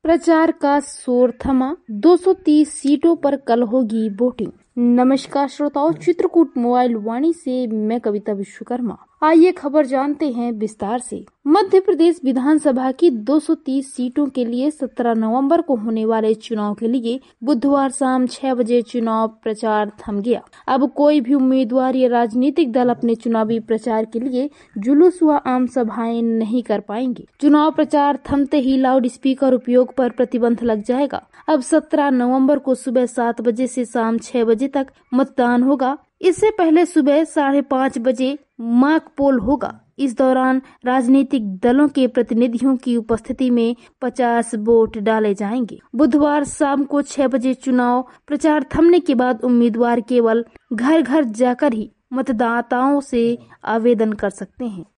प्रचार का शोर थमा। 230 सीटों पर कल होगी वोटिंग। नमस्कार श्रोताओं, चित्रकूट मोबाइल वाणी से मैं कविता विश्वकर्मा। आइए खबर जानते हैं विस्तार से। मध्य प्रदेश विधानसभा की 230 सीटों के लिए 17 नवंबर को होने वाले चुनाव के लिए बुधवार शाम 6 बजे चुनाव प्रचार थम गया। अब कोई भी उम्मीदवार या राजनीतिक दल अपने चुनावी प्रचार के लिए जुलूस व आम सभाएं नहीं कर पाएंगे। चुनाव प्रचार थमते ही लाउड स्पीकर उपयोग पर प्रतिबंध लग जाएगा। अब 17 नवंबर को सुबह 7 बजे से शाम 6 बजे तक मतदान होगा। इससे पहले सुबह 5:30 बजे मॉक पोल होगा। इस दौरान राजनीतिक दलों के प्रतिनिधियों की उपस्थिति में 50 वोट डाले जाएंगे। बुधवार शाम को 6 बजे चुनाव प्रचार थमने के बाद उम्मीदवार केवल घर घर जाकर ही मतदाताओं से आवेदन कर सकते हैं।